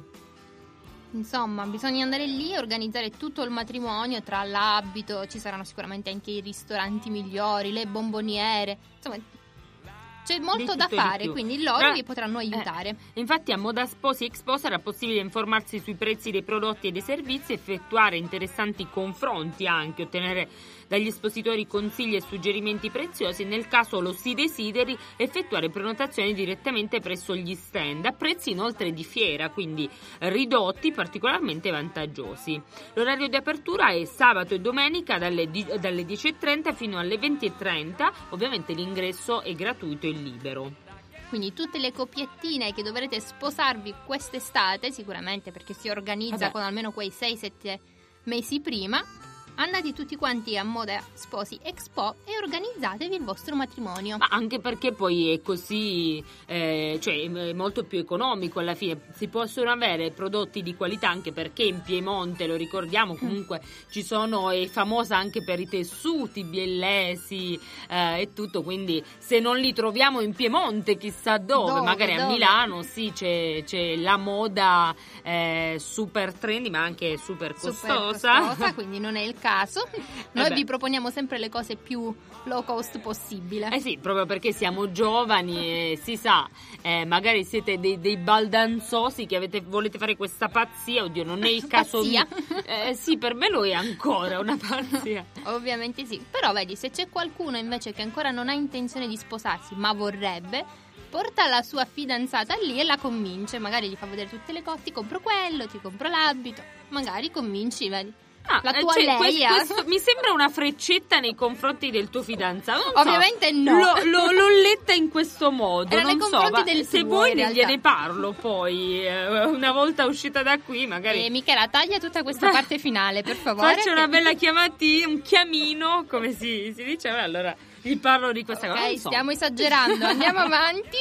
Insomma, bisogna andare lì e organizzare tutto il matrimonio, tra l'abito, ci saranno sicuramente anche i ristoranti migliori, le bomboniere, insomma c'è molto da fare, quindi loro Tra... vi potranno aiutare. Eh, infatti a Moda Sposi Expo sarà possibile informarsi sui prezzi dei prodotti e dei servizi, effettuare interessanti confronti anche, ottenere dagli espositori consigli e suggerimenti preziosi, nel caso lo si desideri effettuare prenotazioni direttamente presso gli stand, a prezzi inoltre di fiera, quindi ridotti, particolarmente vantaggiosi. L'orario di apertura è sabato e domenica dalle, dalle dieci e trenta fino alle venti e trenta, ovviamente l'ingresso è gratuito e libero. Quindi tutte le coppiettine che dovrete sposarvi quest'estate, sicuramente perché si organizza Vabbè. con almeno quei sei sette mesi prima, andate tutti quanti a Moda Sposi Expo e organizzatevi il vostro matrimonio. Ma anche perché poi è così, eh, cioè è molto più economico alla fine, si possono avere prodotti di qualità, anche perché in Piemonte, lo ricordiamo, comunque ci sono, è famosa anche per i tessuti biellesi eh, e tutto, quindi se non li troviamo in Piemonte chissà dove, Dove, magari dove? a Milano sì, c'è, c'è la moda eh, super trendy ma anche super costosa, Super costosa, quindi non è il caso. Noi Vabbè. vi proponiamo sempre le cose più low cost possibile. Eh sì, proprio perché siamo giovani e si sa, eh, magari siete dei, dei baldanzosi che avete, volete fare questa pazzia, oddio non è il caso Pazzia. mio. Eh, sì, per me lo è ancora una pazzia. Ovviamente sì, però vedi, se c'è qualcuno invece che ancora non ha intenzione di sposarsi ma vorrebbe, porta la sua fidanzata lì e la convince, magari gli fa vedere tutte le cose, ti compro quello, ti compro l'abito, magari convinci, vedi. Ah, La tua cioè, Leia. questo, questo mi sembra una freccetta nei confronti del tuo fidanzato. Non so, Ovviamente no. Lo, lo, l'ho letta in questo modo. Era non nei so, confronti ma del se tuo, vuoi in ne, realtà. gliene parlo poi, eh, una volta uscita da qui magari. E Michela, taglia tutta questa parte finale, per favore. Faccio una bella chiamatina, un chiamino, come si, si diceva, allora gli parlo di questa Ok, cosa. Non so. stiamo esagerando, andiamo avanti.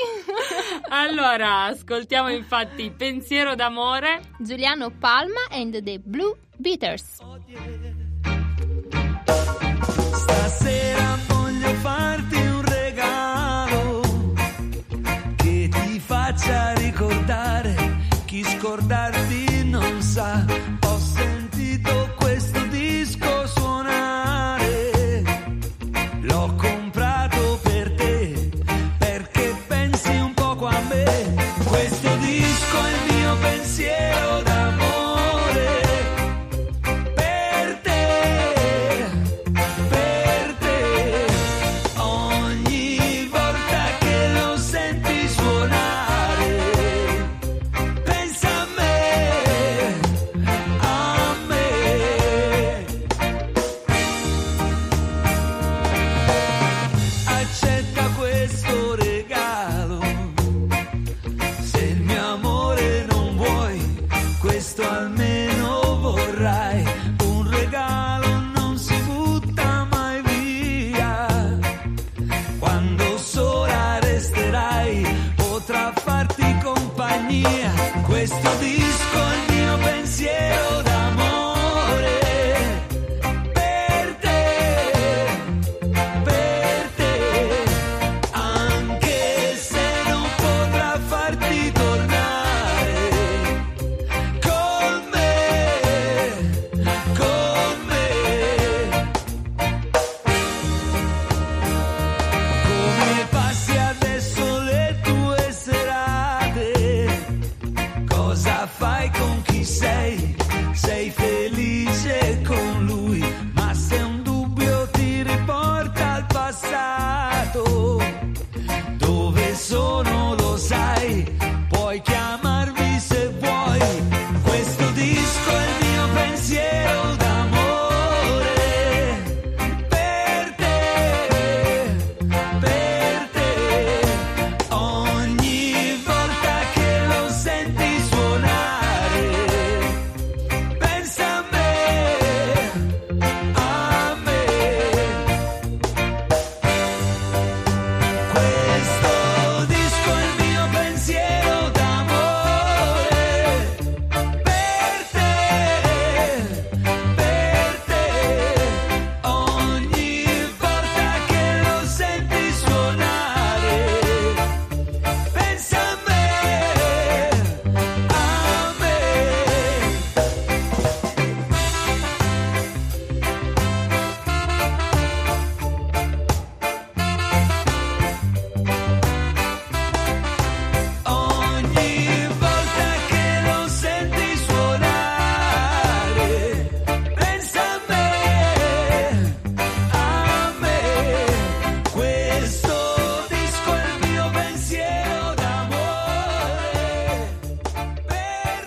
Allora, ascoltiamo infatti Pensiero d'amore. Giuliano Palma and the Blue Beaters. Stasera voglio farti un regalo che ti faccia ricordare chi scordarti non sa. Ho sentito questo disco suonare, l'ho comprato per te perché pensi un poco a me. Questo disco è il mio pensiero d'amore per te, per te. Ogni volta che lo senti suonare, pensa a me, a me. questo almeno vorrai, un regalo non si butta mai via, quando sola resterai potrà farti compagnia, questo disco è il mio pensiero d'amore, per te, per te, anche se non potrà farti tornare con me, con me. Come passi adesso le tue serate? Cosa fai con chi sei? Sei felice con lui, ma se un dubbio ti riporta al passato, dove sono lo sai, puoi chiamarmi se vuoi, questo disco è il mio pensiero d'amore, per te, per te, ogni volta che lo senti suonare, pensa a me, a me. Questo disco è il mio pensiero d'amore, per te, per te, ogni volta che lo senti suonare, pensa a me, a me. Ogni volta che lo senti suonare, pensa a me, a me. Questo disco è il mio pensiero d'amore, per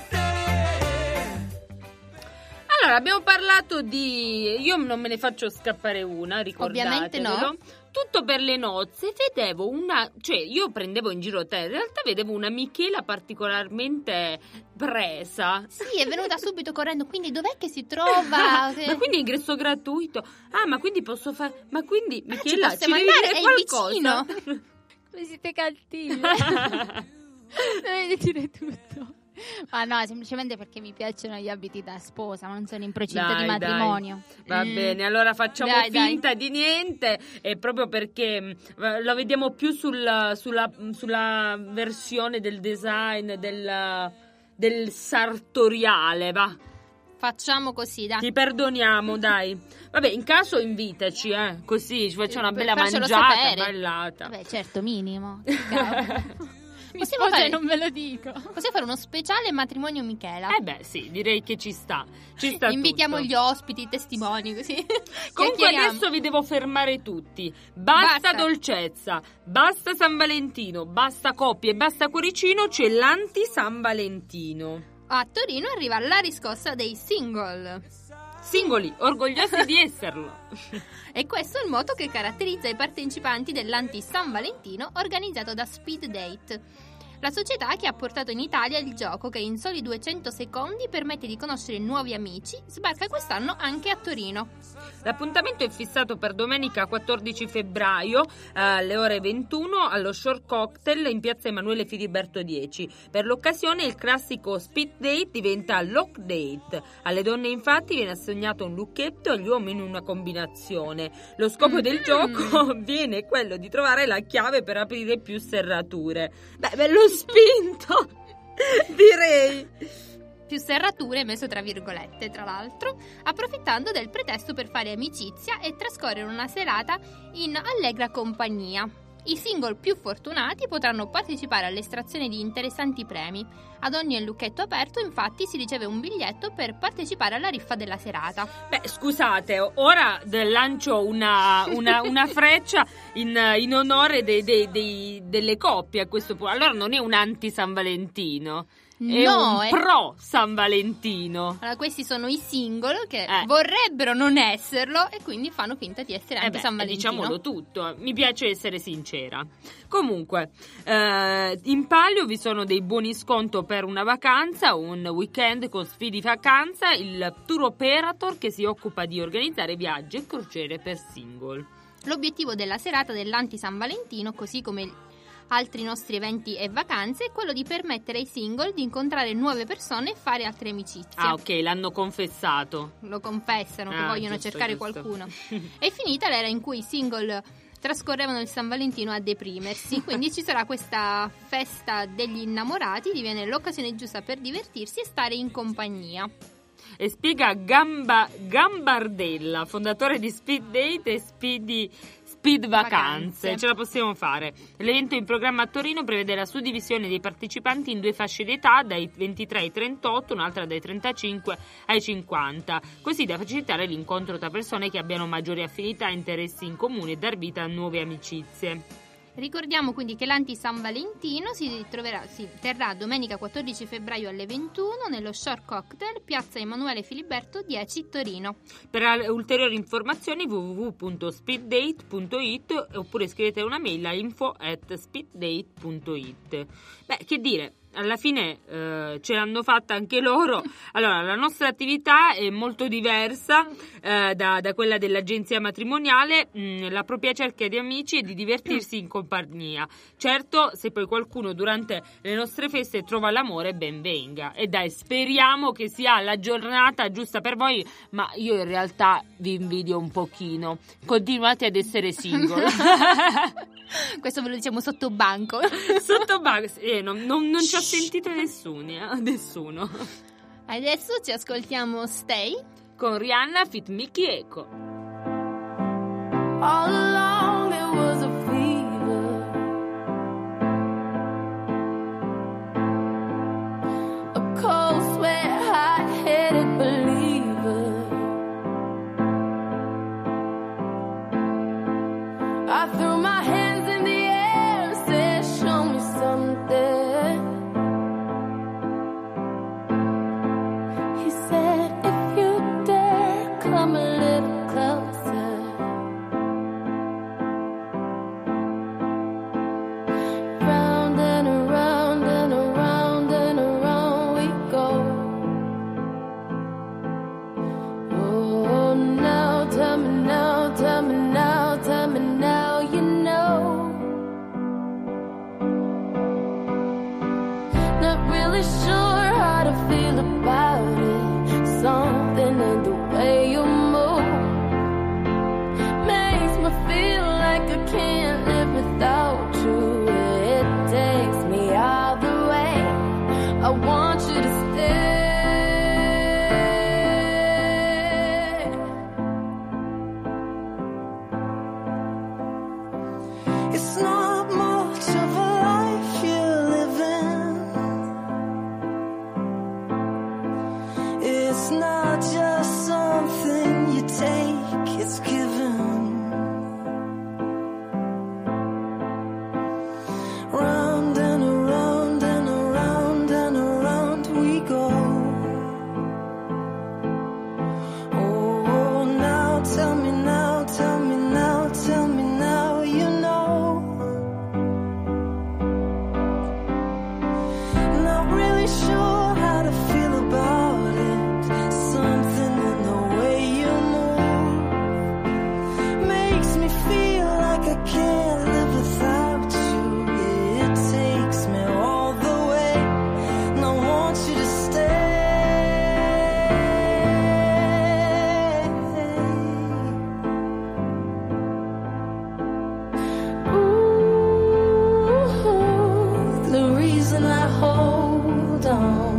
te. Allora, abbiamo parlato di... Io non me ne faccio scappare una, Ovviamente no. ricordatevelo. Tutto per le nozze. Vedevo una... Cioè, io prendevo in giro te. In realtà vedevo una Michela particolarmente presa. Sì, è venuta subito correndo, quindi dov'è che si trova? Ma quindi ingresso gratuito? Ah, ma quindi posso fare... Ma quindi, Ah, ci Michela, ci, possiamo devi andare, dire è qualcosa? vicino. Come siete cattivi. Dovete dire tutto. Ma no, semplicemente perché mi piacciono gli abiti da sposa, ma non sono in procinto Dai, di matrimonio. dai. Va Mm. bene, allora facciamo Dai, dai. finta di niente, e proprio perché mh, lo vediamo più sul- sulla, sulla versione del design del, del sartoriale, va. Facciamo così, dai. Ti perdoniamo, dai. Vabbè, in caso invitaci, eh, così ci facciamo una Per bella farcelo mangiata, sapere. ballata. Beh, certo, minimo. Che cavolo. Mi Possiamo sposa fare- e non ve lo dico. Possiamo fare uno speciale matrimonio Michela. Eh beh, sì, direi che ci sta. Ci sta Invitiamo tutto. gli ospiti, i testimoni, così. Comunque Chiacchieriamo. adesso vi devo fermare tutti. Basta, Basta. dolcezza, basta San Valentino, basta coppie, basta cuoricino, c'è l'anti San Valentino. A Torino arriva la riscossa dei single. Singoli, orgogliosi di esserlo. E questo è il motto che caratterizza i partecipanti dell'Anti San Valentino organizzato da Speed Date, la società che ha portato in Italia il gioco che in soli duecento secondi permette di conoscere nuovi amici, sbarca quest'anno anche a Torino. L'appuntamento è fissato per domenica quattordici febbraio alle ore ventuno allo Shore Cocktail in piazza Emanuele Filiberto dieci. Per l'occasione il classico Speed Date diventa Lock Date. Alle donne infatti viene assegnato un lucchetto e agli uomini una combinazione. Lo scopo del gioco viene quello di trovare la chiave per aprire più serrature. Beh, bello spinto, direi. Più serrature messo tra virgolette, tra l'altro, approfittando del pretesto per fare amicizia e trascorrere una serata in allegra compagnia. I single più fortunati potranno partecipare all'estrazione di interessanti premi. Ad ogni lucchetto aperto, infatti, si riceve un biglietto per partecipare alla riffa della serata. Beh, scusate, ora lancio una, una, una freccia in, in onore dei, dei, dei, delle coppie a questo punto. Allora non è un anti San Valentino. è No, un è- pro San Valentino. Allora, questi sono i single che Eh. vorrebbero non esserlo e quindi fanno finta di essere Eh anche beh, San Valentino. diciamolo tutto, mi piace essere sincera. Comunque, eh, in palio vi sono dei buoni sconto per una vacanza, un weekend con sfide di vacanza, il tour operator che si occupa di organizzare viaggi e crociere per single. L'obiettivo della serata dell'Anti San Valentino, così come altri nostri eventi e vacanze, è quello di permettere ai single di incontrare nuove persone e fare altre amicizie. Ah, ok, l'hanno confessato. Lo confessano che Ah, vogliono giusto, cercare giusto. qualcuno. È finita l'era in cui i single trascorrevano il San Valentino a deprimersi, quindi ci sarà questa festa degli innamorati, diviene l'occasione giusta per divertirsi e stare in compagnia. E spiega Gamba, Gambardella, fondatore di Speed Date e Speedy, Speed Vacanze. Vacanze. Ce la possiamo fare. L'evento in programma a Torino prevede la suddivisione dei partecipanti in due fasce d'età, dai ventitré ai trentotto, un'altra dai trentacinque ai cinquanta, così da facilitare l'incontro tra persone che abbiano maggiori affinità e interessi in comune e dar vita a nuove amicizie. Ricordiamo quindi che l'Anti San Valentino si, troverà, si terrà domenica quattordici febbraio alle ventuno nello Shore Cocktail, piazza Emanuele Filiberto dieci, Torino. Per al- ulteriori informazioni w w w punto speeddate punto it oppure scrivete una mail a info at speeddate punto it. Beh, che dire, alla fine eh, ce l'hanno fatta anche loro. Allora, la nostra attività è molto diversa eh, da, da quella dell'agenzia matrimoniale. Mm, la propria cerchia di amici è di divertirsi in compagnia. Certo, se poi qualcuno durante le nostre feste trova l'amore, ben venga. E dai, speriamo che sia la giornata giusta per voi, ma io in realtà vi invidio un pochino. Continuate ad essere single. Questo ve lo diciamo sotto banco. Sotto banco, eh, non, non, non ci ho sentito nessuno, eh, nessuno. Adesso ci ascoltiamo Stay. Con Rihanna fit Mickey Eco. All along it was a fever, a cold sweat, hot-headed believer. I threw my hands in the air and said, show me something. He said, if you dare, come a little closer. Round and around and around and around we go. Oh, now tell me now, tell me now, tell me now you know. Not really sure how to feel about it. Something in the way you move makes me feel like I can't live without you. It takes me all the way. I want you to stay. It's not much of a life you're living. It's not just something you take, it's given. Round and around and around and around we go. Oh, now tell me now, tell me now, tell me now you know. Not really sure how to feel about it. Something in the way you move makes me feel like I can't live without you. It takes me all the way, and I want you to stay. Ooh, the reason I hold on.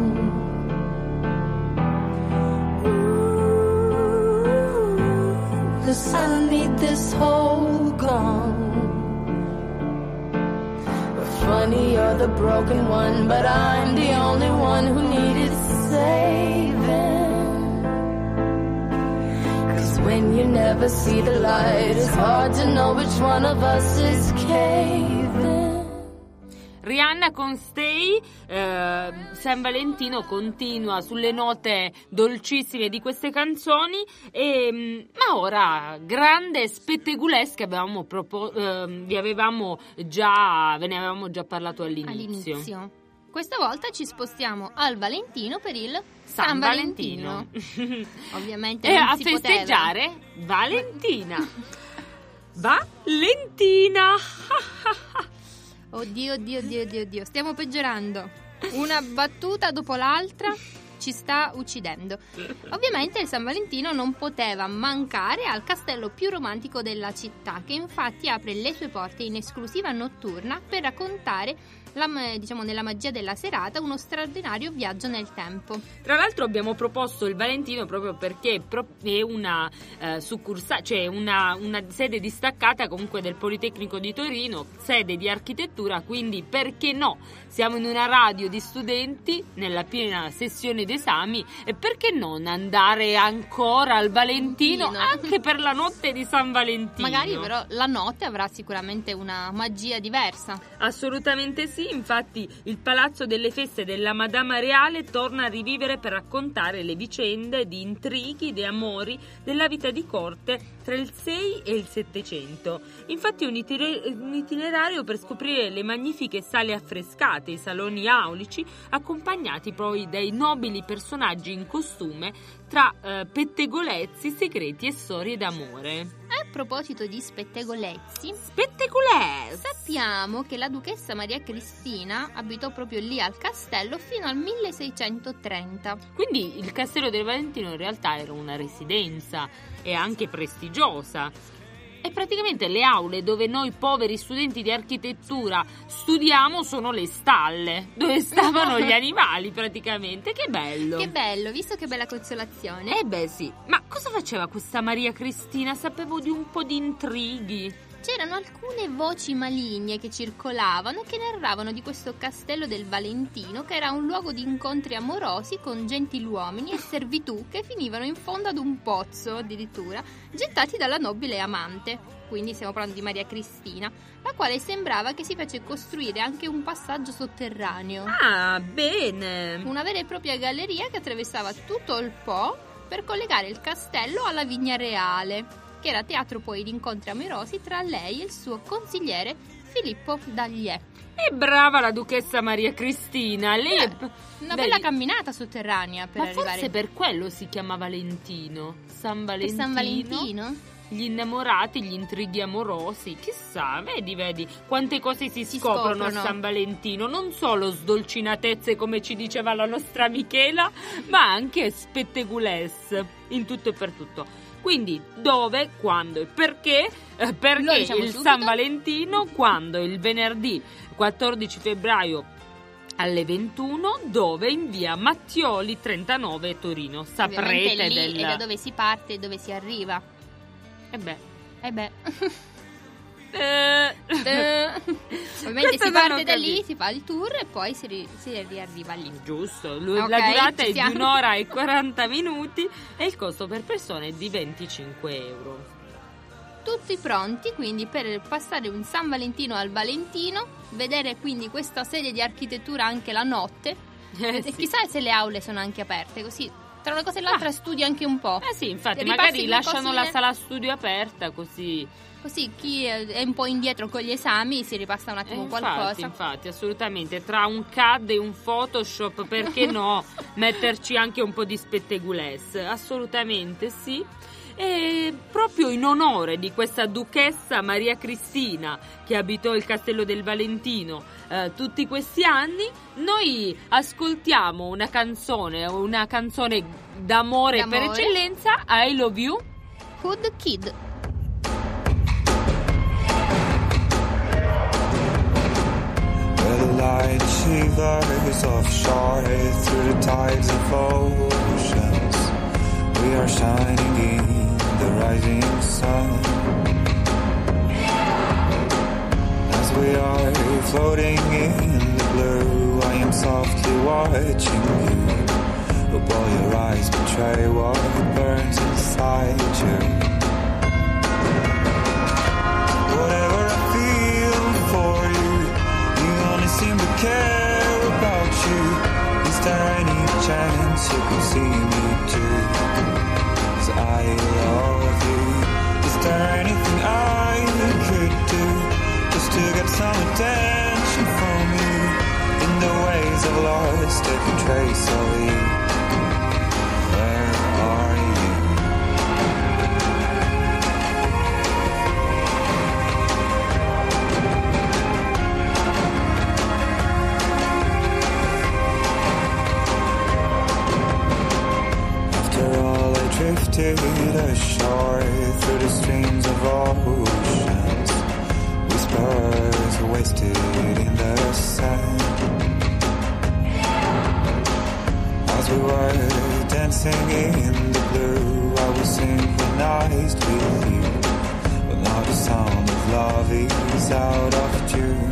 Ooh, 'cause I need this whole gone. Funny, you're the broken one, but I'm the only one who needed saving. 'Cause when you never see the light, it's hard to know which one of us is caving. Rihanna con Stay. eh, San Valentino continua sulle note dolcissime di queste canzoni e, ma ora grande spettegulesca avevamo propo- eh, vi avevamo già ve ne avevamo già parlato all'inizio. All'inizio. Questa volta ci spostiamo al Valentino per il San, San Valentino, Valentino. Ovviamente e non a si festeggiare Valentina. Valentina. Oddio, oddio, oddio, oddio, oddio. Stiamo peggiorando. Una battuta dopo l'altra ci sta uccidendo. Ovviamente il San Valentino non poteva mancare al castello più romantico della città, che infatti apre le sue porte in esclusiva notturna per raccontare la, diciamo, nella magia della serata uno straordinario viaggio nel tempo. Tra l'altro abbiamo proposto il Valentino proprio perché è una eh, succursale, cioè una, una sede distaccata comunque del Politecnico di Torino, sede di architettura, quindi perché no? Siamo in una radio di studenti nella piena sessione d'esami e perché non andare ancora al Valentino Valentino. anche per la notte di San Valentino? Magari però la notte avrà sicuramente una magia diversa. Assolutamente sì, infatti il Palazzo delle Feste della Madama Reale torna a rivivere per raccontare le vicende di intrighi, di amori, della vita di corte tra il sei e il settecento. Infatti un, itiner- un itinerario per scoprire le magnifiche sale affrescate, i saloni aulici, accompagnati poi dai nobili personaggi in costume tra eh, pettegolezzi, segreti e storie d'amore. A proposito di spettegolezzi, Spettegolezzi! sappiamo che la duchessa Maria Cristina abitò proprio lì al castello fino al milleseicentotrenta. Quindi il Castello del Valentino in realtà era una residenza e anche prestigiosa. E praticamente le aule dove noi poveri studenti di architettura studiamo sono le stalle, dove stavano gli animali praticamente. Che bello! Che bello, visto che bella consolazione. Eh beh sì, ma cosa faceva questa Maria Cristina? Sapevo di un po' di intrighi. C'erano alcune voci maligne che circolavano e che narravano di questo castello del Valentino, che era un luogo di incontri amorosi con gentiluomini e servitù che finivano in fondo ad un pozzo, addirittura, gettati dalla nobile amante. Quindi stiamo parlando di Maria Cristina, la quale sembrava che si fece costruire anche un passaggio sotterraneo. Ah, bene! Una vera e propria galleria che attraversava tutto il Po per collegare il castello alla Vigna Reale, che era teatro poi di incontri amorosi tra lei e il suo consigliere Filippo Dagliè. E brava la duchessa Maria Cristina, lei è... Una Vedi? bella camminata sotterranea per Ma arrivare forse per quello si chiama Valentino. San per Valentino. San Valentino. Gli innamorati, gli intrighi amorosi, chissà, vedi, vedi quante cose si, Si scoprono, scoprono. a San Valentino, non solo sdolcinatezze come ci diceva la nostra Michela, ma anche spettegulesse in tutto e per tutto. Quindi dove, quando e perché? Eh, Lo perché diciamo il subito. San Valentino, quando il venerdì quattordici febbraio alle ventuno, dove in via Mattioli trentanove Torino. Saprete Ovviamente lì del... è da dove si parte e dove si arriva. Eh beh. Eh beh. Eh. Ovviamente Questo si non ho parte da lì, capito. si fa il tour e poi si, ri- si riarriva lì. Giusto, Lu- Ok, la durata ci è siamo. di un'ora e quaranta minuti e il costo per persona è di venticinque euro. Tutti pronti quindi per passare un San Valentino al Valentino, vedere quindi questa serie di architettura anche la notte. Eh E sì. chissà se le aule sono anche aperte, così tra una cosa e l'altra Ah. studi anche un po'. Eh sì, infatti, Ripassi magari due lasciano la cosine. sala studio aperta così. Così chi è un po' indietro con gli esami si ripassa un Eh, attimo infatti, qualcosa. infatti, assolutamente. Tra un C A D e un Photoshop, perché no, metterci anche un po' di spettegulesse? Assolutamente sì. E proprio in onore di questa duchessa Maria Cristina che abitò il Castello del Valentino eh, tutti questi anni, noi ascoltiamo una canzone, una canzone d'amore, per D'amore. eccellenza, I Love You. Hood Kid. Where the light shivers offshore through the tides of oceans, we are shining in the rising sun. As we are floating in the blue, I am softly watching you. But while your eyes betray what burns inside you, whatever I feel for you, you only seem to care about you. Is there any chance you could see me too? 'Cause I love you. Is there anything I could do just to get some attention from you? In the ways I've lost every trace of you. Where are you? After all I drifted ashore through the streams of oceans, whispers wasted in the sand. As we were dancing in the blue, I was synchronized with you, but now the sound of love is out of tune.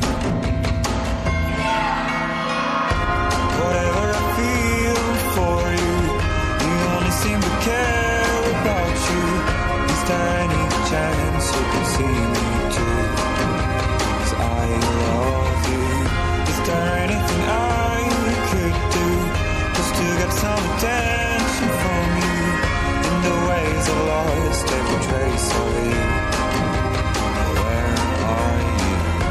Whatever I feel for you, you only seem to care about you. Is there any chance you can see me too? 'Cause I love you. Is there anything I could do just to get some attention from you? In the ways I've lost every trace of you. Where are you?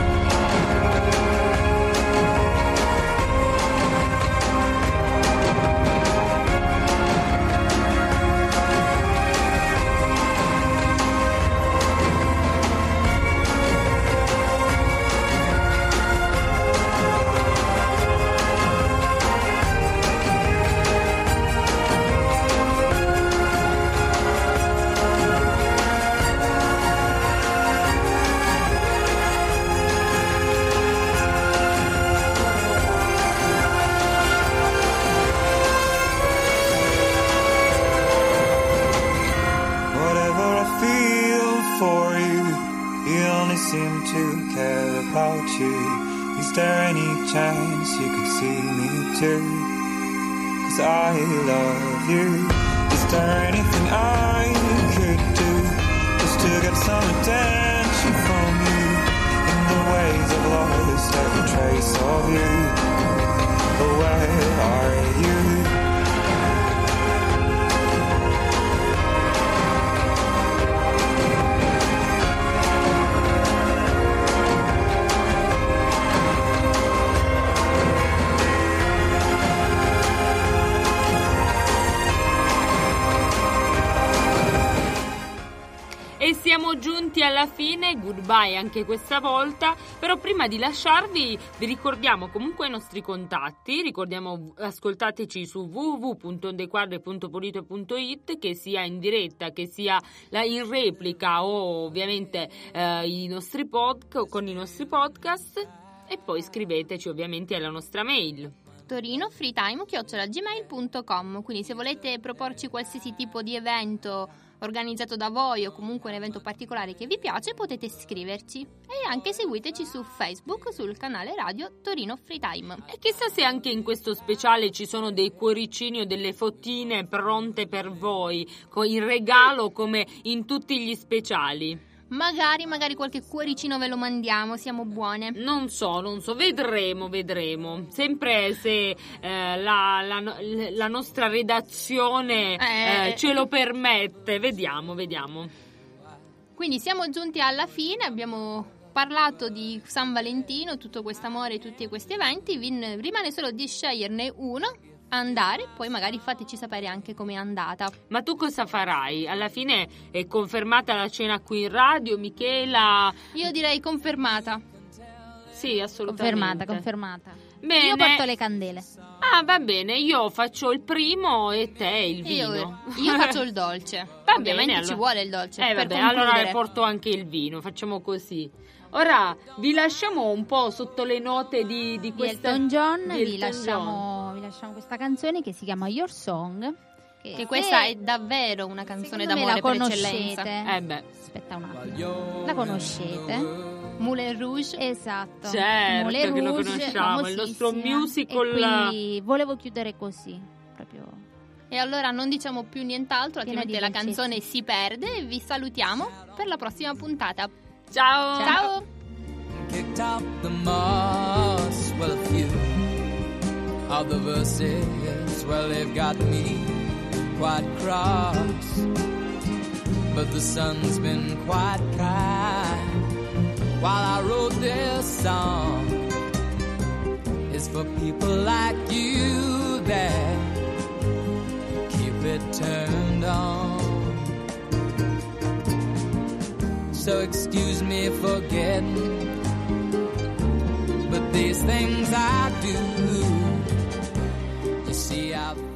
Whatever I feel for you, you only seem to care about you. Is there any chance you could see me too? 'Cause I love you. Is there anything I could do just to get some attention from you? In the ways I've lost every trace of you. But where are you? E siamo giunti alla fine, goodbye anche questa volta, però prima di lasciarvi vi ricordiamo comunque i nostri contatti, ricordiamo ascoltateci su w w w punto ondequadre punto polito punto it, che sia in diretta, che sia la- in replica o ovviamente eh, i nostri pod- con i nostri podcast, e poi scriveteci ovviamente alla nostra mail. Torino freetime chiocciola gmail punto com. Quindi se volete proporci qualsiasi tipo di evento organizzato da voi o comunque un evento particolare che vi piace, potete scriverci. E anche seguiteci su Facebook sul canale radio Torino Freetime. E chissà se anche in questo speciale ci sono dei cuoricini o delle fotine pronte per voi, co- in regalo come in tutti gli speciali. Magari, magari qualche cuoricino ve lo mandiamo, siamo buone. Non so, non so, vedremo, vedremo. Sempre se eh, la, la, la nostra redazione Eh. eh, ce lo permette. Vediamo, vediamo. Quindi siamo giunti alla fine, abbiamo parlato di San Valentino, tutto questo amore, tutti questi eventi. Vi rimane solo di sceglierne uno, andare, poi magari fateci sapere anche com'è andata. Ma tu cosa farai? Alla fine è confermata la cena qui in radio, Michela? Io direi confermata. Sì, assolutamente. Confermata, confermata. Bene. Io porto le candele. Ah, va bene, io faccio il primo e te il Io, vino. io faccio il dolce. Va Ovviamente bene, ci allora. vuole il dolce. Eh, per vabbè, concludere. allora porto anche il vino, facciamo così. Ora vi lasciamo un po' sotto le note di, di Di questa Elton John, di vi, Elton lasciamo, vi lasciamo questa canzone che si chiama Your Song. Che questa è davvero una canzone secondo me d'amore la per eccellenza. conoscete. Eh beh, Aspetta un attimo. La conoscete? Moulin Rouge. Esatto. Certo Moulin che lo Rouge, conosciamo, il nostro famosissima. musical. E quindi volevo chiudere così, proprio. E allora non diciamo più nient'altro, Piena altrimenti di la dolcezza. canzone si perde. E vi salutiamo per la prossima puntata. ciao! Ciao! Kicked out the moss. Well, a few of the verses, well, they've got me quite cross. But the sun's been quite kind while I wrote this song. It's for people like you that keep it turned on. So excuse me for getting, but these things I do, you see I've